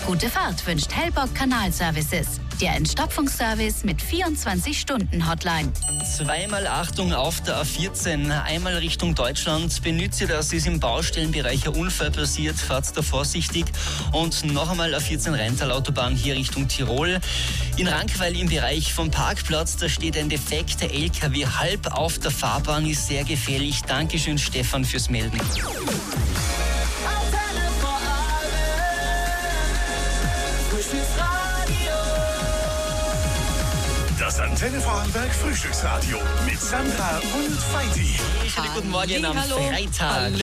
Gute Fahrt wünscht Hellbock Kanalservices. Der Entstopfungsservice mit 24-Stunden-Hotline. Zweimal Achtung auf der A14, einmal Richtung Deutschland. Benützt ihr das, ist im Baustellenbereich ein Unfall passiert, fahrt da vorsichtig. Und noch einmal A14 Rheintal-Autobahn hier Richtung Tirol. In Rankweil im Bereich vom Parkplatz, da steht ein defekter LKW halb auf der Fahrbahn, ist sehr gefährlich. Dankeschön, Stefan, fürs Melden. Das Antenne Vorarlberg Frühstücksradio mit Sandra und Feiti. Schönen guten Morgen am Freitag.